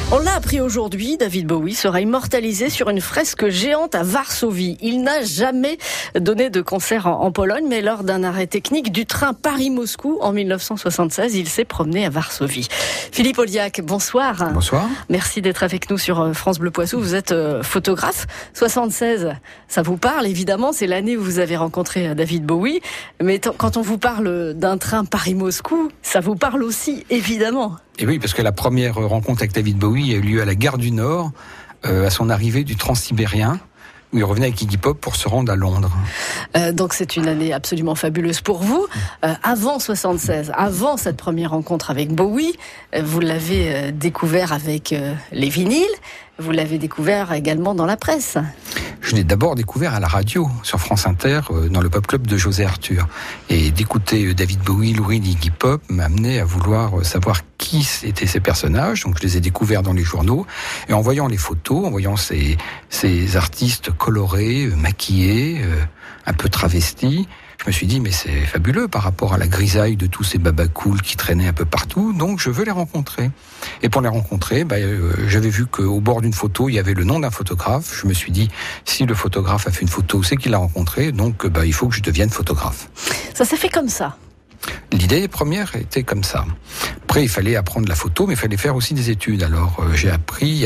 On l'a appris aujourd'hui, David Bowie sera immortalisé sur une fresque géante à Varsovie. Il n'a jamais donné de concert en Pologne, mais lors d'un arrêt technique du train Paris-Moscou en 1976, il s'est promené à Varsovie. Philippe Olliac, bonsoir. Bonsoir. Merci d'être avec nous sur France Bleu Poitou. Vous êtes photographe. 76, ça vous parle évidemment, c'est l'année où vous avez rencontré David Bowie. Mais quand on vous parle d'un train Paris-Moscou, ça vous parle aussi évidemment. Et oui, parce que la première rencontre avec David Bowie a eu lieu à la gare du Nord, à son arrivée du Transsibérien, où il revenait avec Iggy Pop pour se rendre à Londres. Donc c'est une année absolument fabuleuse pour vous. Avant 76, avant cette première rencontre avec Bowie, vous l'avez découvert avec les vinyles, vous l'avez découvert également dans la presse. Je l'ai d'abord découvert à la radio, sur France Inter, dans le Pop Club de José Arthur. Et d'écouter David Bowie, Lou Reed, Iggy Pop m'a amené à vouloir savoir qui étaient ces personnages. Donc je les ai découverts dans les journaux. Et en voyant les photos, en voyant ces artistes colorés, maquillés, un peu travestis, je me suis dit, mais c'est fabuleux par rapport à la grisaille de tous ces babacools qui traînaient un peu partout, donc je veux les rencontrer. Et pour les rencontrer, j'avais vu qu'au bord d'une photo, il y avait le nom d'un photographe. Je me suis dit, si le photographe a fait une photo, c'est qu'il l'a rencontré, donc il faut que je devienne photographe. Ça s'est fait comme ça. L'idée première était comme ça. Après, il fallait apprendre la photo, mais il fallait faire aussi des études. Alors, j'ai appris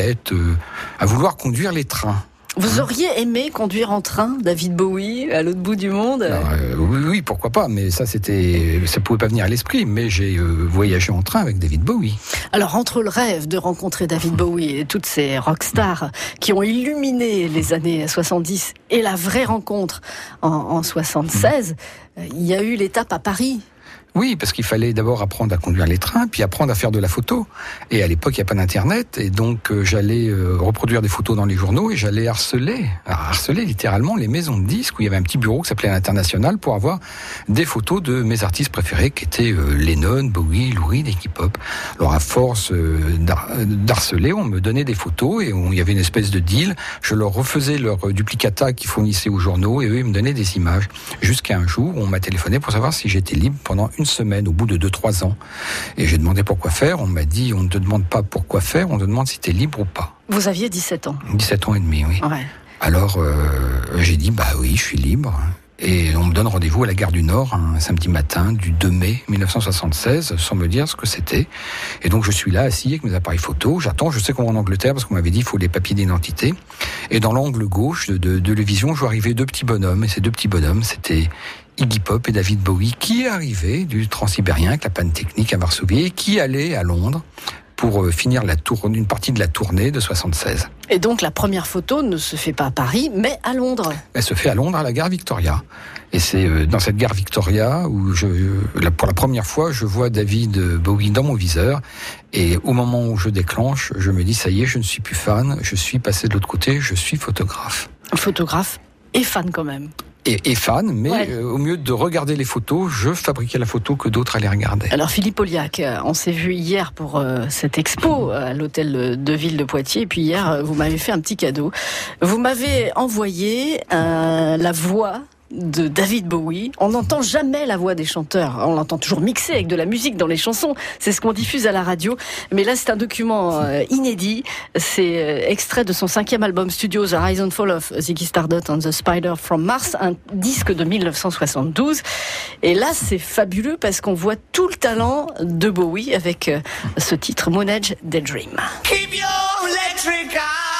à vouloir conduire les trains. Vous auriez aimé conduire en train David Bowie à l'autre bout du monde? Alors, oui, pourquoi pas, mais ça pouvait pas venir à l'esprit, mais j'ai voyagé en train avec David Bowie. Alors, entre le rêve de rencontrer David Bowie et toutes ces rockstars qui ont illuminé les années 70 et la vraie rencontre en 76, il y a eu l'étape à Paris. Oui, parce qu'il fallait d'abord apprendre à conduire les trains, puis apprendre à faire de la photo. Et à l'époque, il n'y a pas d'internet, et donc j'allais reproduire des photos dans les journaux, et j'allais harceler littéralement les maisons de disques, où il y avait un petit bureau qui s'appelait l'International, pour avoir des photos de mes artistes préférés, qui étaient Lennon, Bowie, Lou Reed et Iggy Pop. Alors à force d'harceler, on me donnait des photos, et il y avait une espèce de deal. Je leur refaisais leur duplicata qu'ils fournissaient aux journaux, et eux, ils me donnaient des images. Jusqu'à un jour, on m'a téléphoné pour savoir si j'étais libre pendant une semaine, au bout de 2-3 ans. Et j'ai demandé pourquoi faire. On m'a dit, on ne te demande pas pourquoi faire, on te demande si tu es libre ou pas. Vous aviez 17 ans. 17 ans et demi, oui. Ouais. Alors, j'ai dit, oui, je suis libre. Et on me donne rendez-vous à la gare du Nord, un samedi matin du 2 mai 1976, sans me dire ce que c'était. Et donc, je suis là, assis avec mes appareils photo. J'attends, je sais qu'on va en Angleterre, parce qu'on m'avait dit, il faut les papiers d'identité. Et dans l'angle gauche de la vision, je vois arriver 2 petits bonhommes. Et ces 2 petits bonhommes, c'était Iggy Pop et David Bowie, qui arrivaient du Transsibérien avec la panne technique à Varsovie et qui allaient à Londres pour finir une partie de la tournée de 76. Et donc la première photo ne se fait pas à Paris, mais à Londres. Elle se fait à Londres, à la gare Victoria. Et c'est dans cette gare Victoria où pour la première fois, je vois David Bowie dans mon viseur. Et au moment où je déclenche, je me dis, ça y est, je ne suis plus fan, je suis passé de l'autre côté, je suis photographe. Photographe et fan quand même. Et fan, mais ouais. Au mieux de regarder les photos, je fabriquais la photo que d'autres allaient regarder. Alors Philippe Olliac, on s'est vu hier pour cette expo à l'hôtel de ville de Poitiers, et puis hier vous m'avez fait un petit cadeau. Vous m'avez envoyé la voix de David Bowie. On n'entend jamais la voix des chanteurs. On l'entend toujours mixée avec de la musique dans les chansons. C'est ce qu'on diffuse à la radio. Mais là, c'est un document inédit. C'est extrait de son 5e album studio, The Rise and Fall of Ziggy Stardust and the Spider from Mars, un disque de 1972. Et là, c'est fabuleux parce qu'on voit tout le talent de Bowie avec ce titre, Moon Age Daydream. Keep your electric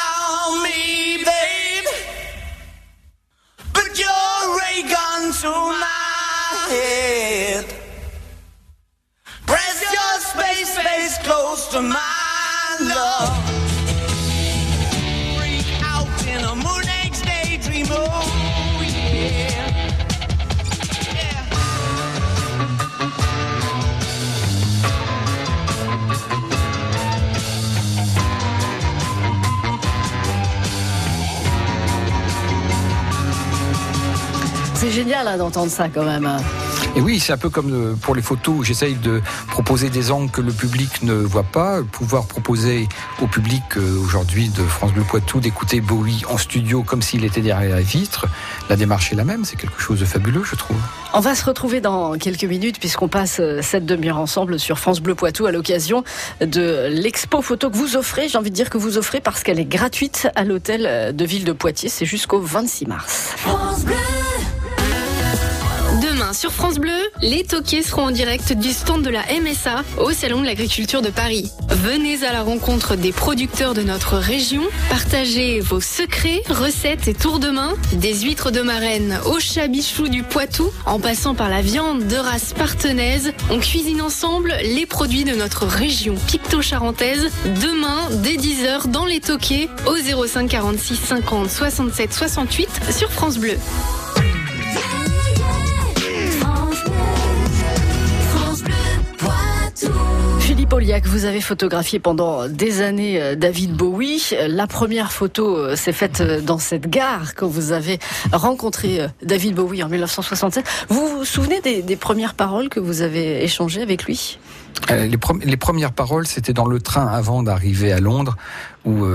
on me, babe. Put your ray gun to my head. Press your space close to my love. Freak out in a moon age daydream. Oh yeah. C'est génial d'entendre ça quand même. Et oui, c'est un peu comme pour les photos où j'essaye de proposer des angles que le public ne voit pas, pouvoir proposer au public aujourd'hui de France Bleu Poitou d'écouter Bowie en studio comme s'il était derrière la vitre. La démarche est la même, c'est quelque chose de fabuleux, je trouve. On va se retrouver dans quelques minutes puisqu'on passe cette demi-heure ensemble sur France Bleu Poitou à l'occasion de l'expo photo que vous offrez. J'ai envie de dire que vous offrez parce qu'elle est gratuite à l'hôtel de ville de Poitiers. C'est jusqu'au 26 mars. France Bleu. Demain sur France Bleu, les toquiers seront en direct du stand de la MSA au Salon de l'Agriculture de Paris. Venez à la rencontre des producteurs de notre région, partagez vos secrets, recettes et tours de main, des huîtres de Marennes au chat bichou du Poitou, en passant par la viande de race partenaise. On cuisine ensemble les produits de notre région picto-charentaise. Demain, dès 10h, dans les toquiers, au 05 46 50 67 68 sur France Bleu. Philippe Olliac, vous avez photographié pendant des années David Bowie. La première photo s'est faite dans cette gare quand vous avez rencontré David Bowie en 1967. Vous vous souvenez des premières paroles que vous avez échangées avec lui ? Les premières paroles, c'était dans le train avant d'arriver à Londres, où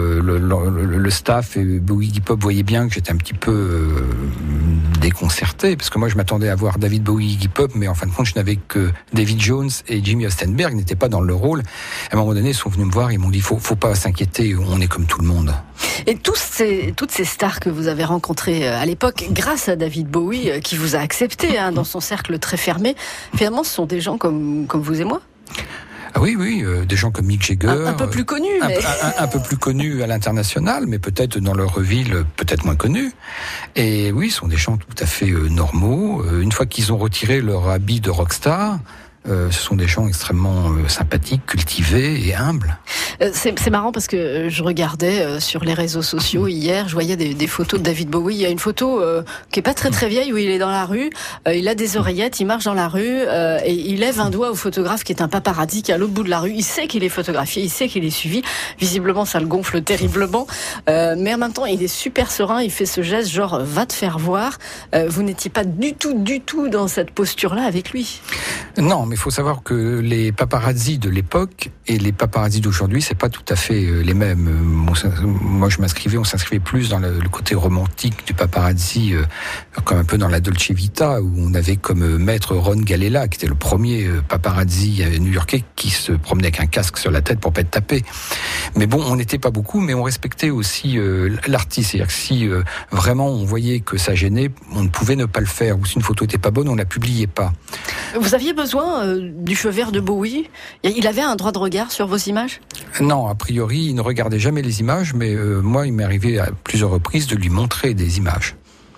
le staff et Bowie Iggy Pop voyaient bien que j'étais un petit peu déconcerté, parce que moi je m'attendais à voir David Bowie, Iggy Pop, mais en fin de compte je n'avais que David Jones et Jimmy Ostenberg n'étaient pas dans le rôle. À un moment donné, ils sont venus me voir, ils m'ont dit faut pas s'inquiéter, on est comme tout le monde. Et toutes ces stars que vous avez rencontrées à l'époque, grâce à David Bowie, qui vous a accepté dans son cercle très fermé, finalement ce sont des gens comme vous et moi. Ah oui, des gens comme Mick Jagger. Un peu plus connus, mais... Un peu plus connus à l'international, mais peut-être dans leur ville, peut-être moins connus. Et oui, ce sont des gens tout à fait normaux. Une fois qu'ils ont retiré leur habit de rockstar, ce sont des gens extrêmement sympathiques, cultivés et humbles. C'est marrant parce que je regardais sur les réseaux sociaux hier, je voyais des photos de David Bowie. Il y a une photo qui est pas très très vieille où il est dans la rue, il a des oreillettes, il marche dans la rue et il lève un doigt au photographe qui est un paparazzi qui est à l'autre bout de la rue. Il sait qu'il est photographié, il sait qu'il est suivi. Visiblement, ça le gonfle terriblement, mais en même temps, il est super serein. Il fait ce geste genre va te faire voir. Vous n'étiez pas du tout dans cette posture-là avec lui. Non, mais il faut savoir que les paparazzis de l'époque et les paparazzis d'aujourd'hui, c'est pas tout à fait les mêmes. Moi, on s'inscrivait plus dans le côté romantique du paparazzi, comme un peu dans la Dolce Vita, où on avait comme maître Ron Galella, qui était le premier paparazzi new-yorkais qui se promenait avec un casque sur la tête pour pas être tapé. Mais bon, on n'était pas beaucoup, mais on respectait aussi l'artiste. C'est-à-dire que si vraiment on voyait que ça gênait, on ne pouvait ne pas le faire. Ou si une photo n'était pas bonne, on la publiait pas. Vous aviez besoin du feu vert de Bowie ? Il avait un droit de regard sur vos images ? Non, a priori, il ne regardait jamais les images, mais moi, il m'est arrivé à plusieurs reprises de lui montrer des images.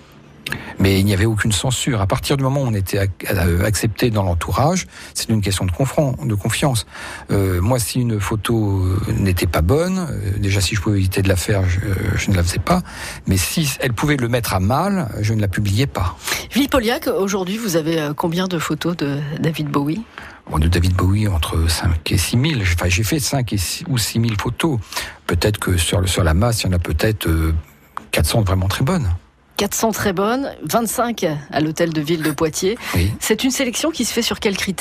Mais il n'y avait aucune censure. À partir du moment où on était accepté dans l'entourage, c'est une question de confiance. Moi, si une photo n'était pas bonne, déjà si je pouvais éviter de la faire, je ne la faisais pas. Mais si elle pouvait le mettre à mal, je ne la publiais pas. Philippe Olliac, aujourd'hui, vous avez combien de photos de David Bowie ? De David Bowie, entre 5 et 6 000. Enfin, j'ai fait 5 ou 6 000 photos. Peut-être que sur la masse, il y en a peut-être 400 vraiment très bonnes. 400 très bonnes, 25 à l'hôtel de ville de Poitiers. Oui. C'est une sélection qui se fait sur quels critères ?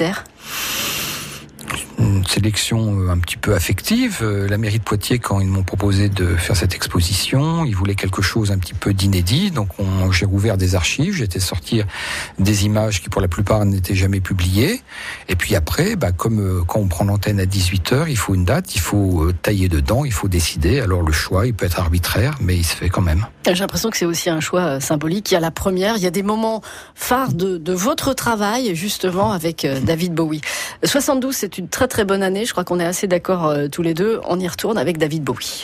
Une sélection un petit peu affective. La mairie de Poitiers, quand ils m'ont proposé de faire cette exposition, ils voulaient quelque chose un petit peu d'inédit. Donc j'ai rouvert des archives, j'ai fait sortir des images qui pour la plupart n'étaient jamais publiées. Et puis après, comme quand on prend l'antenne à 18h, il faut une date, il faut tailler dedans, il faut décider. Alors le choix, il peut être arbitraire, mais il se fait quand même. J'ai l'impression que c'est aussi un choix symbolique. Il y a la première, il y a des moments phares de votre travail, justement, avec David Bowie. 72, c'est une très très bonne année. Je crois qu'on est assez d'accord tous les deux. On y retourne avec David Bowie.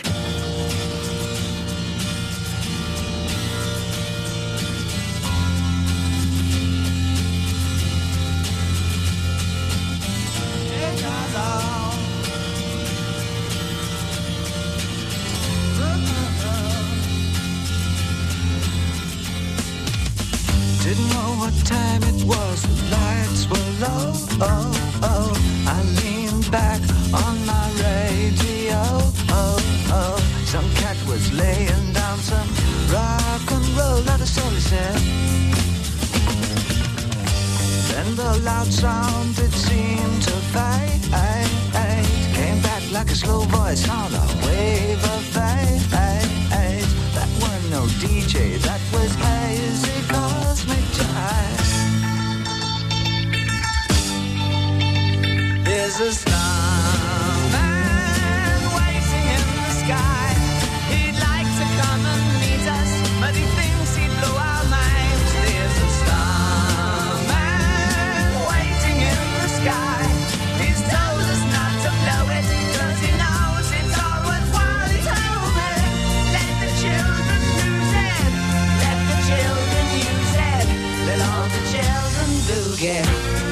Didn't know what time it was, the lights were low. Oh, oh, I leaned back on my radio. Oh, oh, some cat was laying down some rock and roll, not a soul he said. Then the loud sound that seemed to fade. Came back like a slow voice on a wave of fate. That weren't no DJ, that was hazy cosmic jive. There's a starman waiting in the sky. He'd like to come and meet us, but he thinks he'd blow our minds. There's a starman waiting in the sky. He's told us not to blow it, 'cause he knows it's all worthwhile. He told me, let the children lose it, let the children use it, let all the children do get.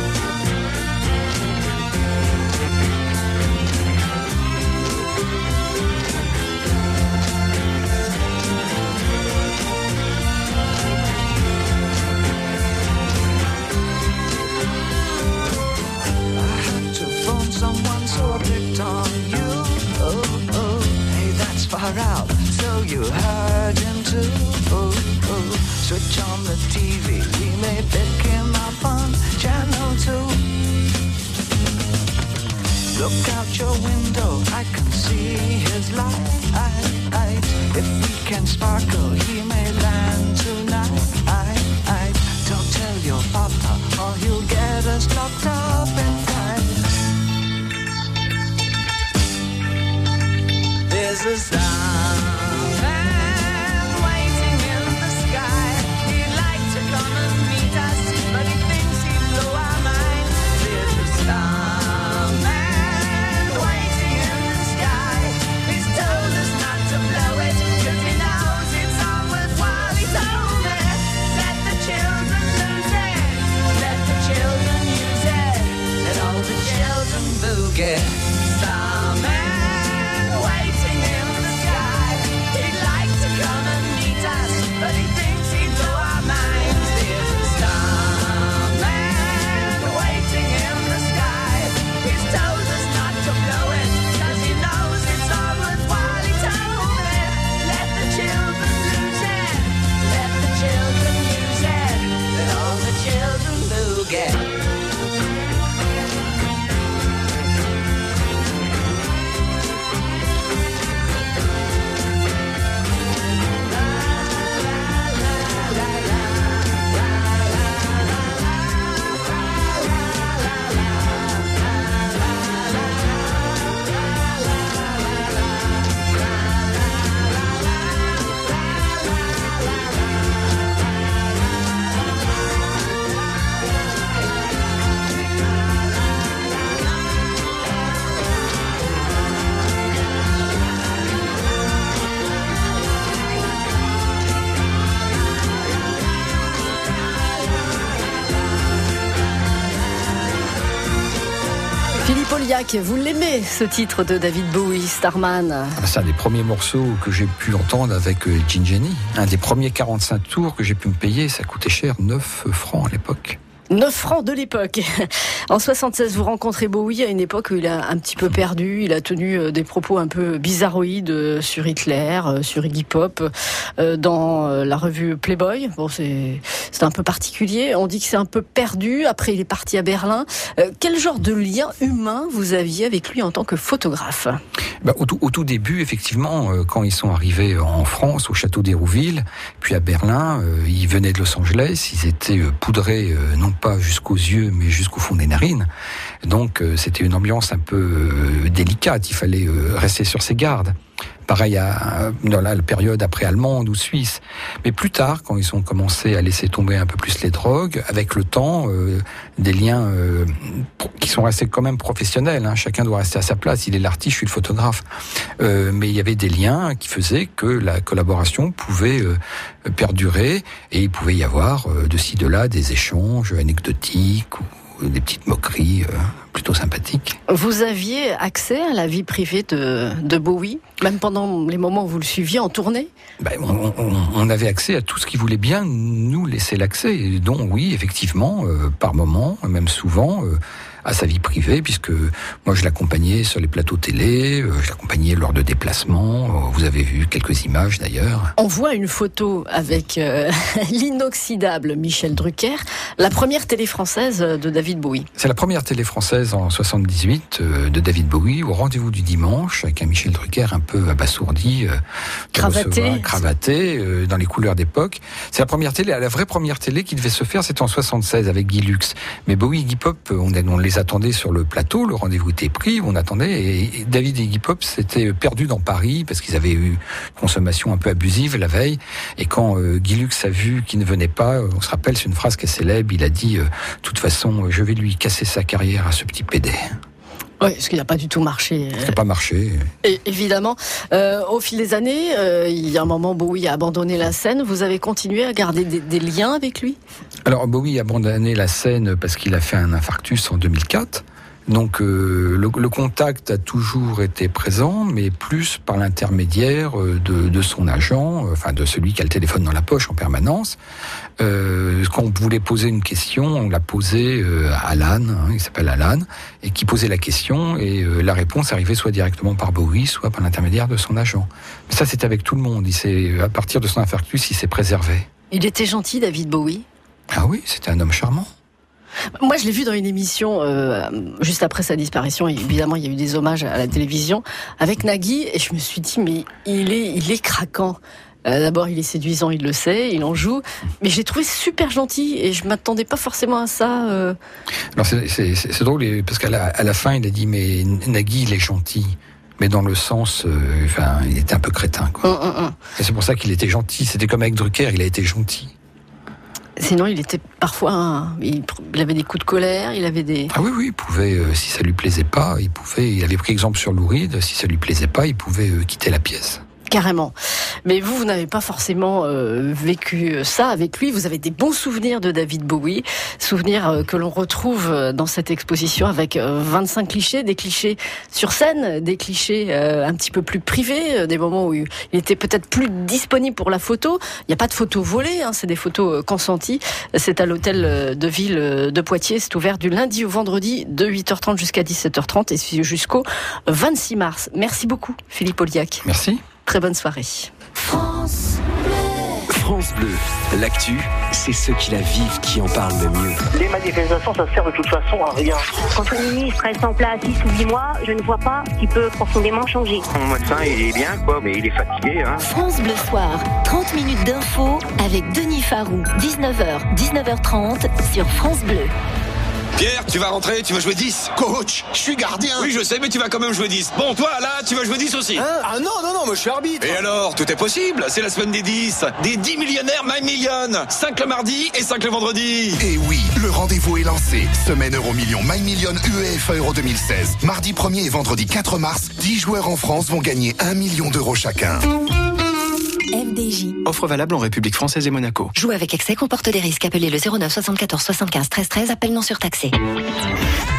Someone so I picked on you. Hey, that's far out. So you heard him too. Switch on the TV. We may pick him up on channel 2. Look out your window. I can see his light. If we can sparkle, he may land tonight. Don't tell your papa, or he'll get us locked up in fight. There's a starman waiting in the sky. He'd like to come and meet us, but he thinks he'd blow our minds. There's a starman waiting in the sky. He's told us not to blow it, 'cause he knows it's all worthwhile. He told me, let the children lose it, let the children use it, let all the children boogie. Starman waiting in the sky. He'd like to come and meet us, but he thinks he'd blow our minds. There's a starman waiting in the sky. He's told us not to blow it, 'cause he knows it's all worthwhile. He told me, let the children lose it, let the children use it, let all the children boogie. Philippe Auliac, vous l'aimez, ce titre de David Bowie, Starman? C'est un des premiers morceaux que j'ai pu entendre avec Gin Jenny. Un des premiers 45 tours que j'ai pu me payer, ça coûtait cher, 9 francs à l'époque. 9 francs de l'époque. En 76, vous rencontrez Bowie à une époque où il a un petit peu perdu. Il a tenu des propos un peu bizarroïdes sur Hitler, sur Iggy Pop, dans la revue Playboy. Bon, c'est un peu particulier. On dit que c'est un peu perdu. Après, il est parti à Berlin. Quel genre de lien humain vous aviez avec lui en tant que photographe? Au tout début, effectivement, quand ils sont arrivés en France, au château d'Hérouville, puis à Berlin, ils venaient de Los Angeles. Ils étaient poudrés, non pas jusqu'aux yeux, mais jusqu'au fond des narines. Donc, c'était une ambiance un peu délicate. Il fallait rester sur ses gardes. Pareil dans la période après allemande ou suisse. Mais plus tard, quand ils ont commencé à laisser tomber un peu plus les drogues, avec le temps, des liens qui sont restés quand même professionnels. Chacun doit rester à sa place. Il est l'artiste, je suis le photographe. Mais il y avait des liens qui faisaient que la collaboration pouvait perdurer et il pouvait y avoir de ci, de là des échanges anecdotiques ou des petites moqueries plutôt sympathiques. Vous aviez accès à la vie privée de Bowie, même pendant les moments où vous le suiviez en tournée? On avait accès à tout ce qu'il voulait bien nous laisser l'accès, dont oui, effectivement, par moments, même souvent, à sa vie privée, puisque moi je l'accompagnais sur les plateaux télé, je l'accompagnais lors de déplacements. Vous avez vu quelques images d'ailleurs. On voit une photo avec l'inoxydable Michel Drucker, la première télé française de David Bowie. C'est la première télé française en 78 de David Bowie, au rendez-vous du dimanche, avec un Michel Drucker un peu abasourdi, cravaté, dans les couleurs d'époque. C'est la première télé, la vraie première télé qui devait se faire, c'était en 76 avec Guy Lux. Mais Bowie et Iggy Pop, on les attendait sur le plateau, le rendez-vous était pris, on attendait, et David et Iggy Pop s'étaient perdus dans Paris parce qu'ils avaient eu une consommation un peu abusive la veille. Et quand Guy Lux a vu qu'il ne venait pas, on se rappelle, c'est une phrase qui est célèbre, il a dit de toute façon, je vais lui casser sa carrière à ce petit pédé. Oui, parce qu'il n'a pas du tout marché. Ça n'a pas marché. Et évidemment, au fil des années, il y a un moment, Bowie a abandonné la scène. Vous avez continué à garder des liens avec lui ? Alors, Bowie a abandonné la scène parce qu'il a fait un infarctus en 2004. Donc le contact a toujours été présent, mais plus par l'intermédiaire de son agent, enfin de celui qui a le téléphone dans la poche en permanence. Quand on voulait poser une question, on l'a posée à Alan, il s'appelle Alan, et qui posait la question, et la réponse arrivait soit directement par Bowie, soit par l'intermédiaire de son agent. Mais ça, c'était avec tout le monde. À partir de son infarctus, il s'est préservé. Il était gentil, David Bowie ? Ah oui, c'était un homme charmant. Moi, je l'ai vu dans une émission juste après sa disparition. Et évidemment, il y a eu des hommages à la télévision avec Nagui, et je me suis dit, mais il est craquant. D'abord, il est séduisant, il le sait, il en joue, mais je l'ai trouvé super gentil et je m'attendais pas forcément à ça. Alors c'est drôle parce qu'à la fin, il a dit, mais Nagui, il est gentil. Mais dans le sens, il était un peu crétin, quoi. Et c'est pour ça qu'il était gentil. C'était comme avec Drucker, il a été gentil. Sinon, il était parfois, il avait des coups de colère, il avait des... Ah oui, il pouvait, si ça lui plaisait pas, il avait pris exemple sur Lou Reed, si ça lui plaisait pas, il pouvait quitter la pièce. Carrément. Mais vous n'avez pas forcément vécu ça avec lui. Vous avez des bons souvenirs de David Bowie, souvenirs que l'on retrouve dans cette exposition avec 25 clichés, des clichés sur scène, des clichés un petit peu plus privés, des moments où il était peut-être plus disponible pour la photo. Il n'y a pas de photos volées, c'est des photos consenties. C'est à l'hôtel de ville de Poitiers. C'est ouvert du lundi au vendredi de 8h30 jusqu'à 17h30 et c'est jusqu'au 26 mars. Merci beaucoup, Philippe Olliac. Merci. Très bonne soirée. France Bleu, l'actu, c'est ceux qui la vivent qui en parlent le mieux. Les manifestations, ça sert de toute façon à rien. Quand le ministre reste en place 6 ou 8 mois, je ne vois pas ce qui peut profondément changer. Mon médecin, il est bien, quoi, mais il est fatigué. France Bleu Soir, 30 minutes d'info avec Denis Farou, 19h, 19h30 sur France Bleu. Pierre, tu vas rentrer, tu vas jouer 10. Coach, je suis gardien. Oui, je sais, mais tu vas quand même jouer 10. Bon, toi, là, tu vas jouer 10 aussi. Ah non, moi je suis arbitre. Et alors, tout est possible. C'est la semaine des 10. Des 10 millionnaires My Million. 5 le mardi et 5 le vendredi. Et oui, le rendez-vous est lancé. Semaine Euro-Million My Million UEFA Euro 2016. Mardi 1er et vendredi 4 mars, 10 joueurs en France vont gagner 1 million d'euros chacun. FDJ. Offre valable en République française et Monaco. Jouer avec excès comporte des risques. Appelez le 09 74 75 13 13. Appel non surtaxé.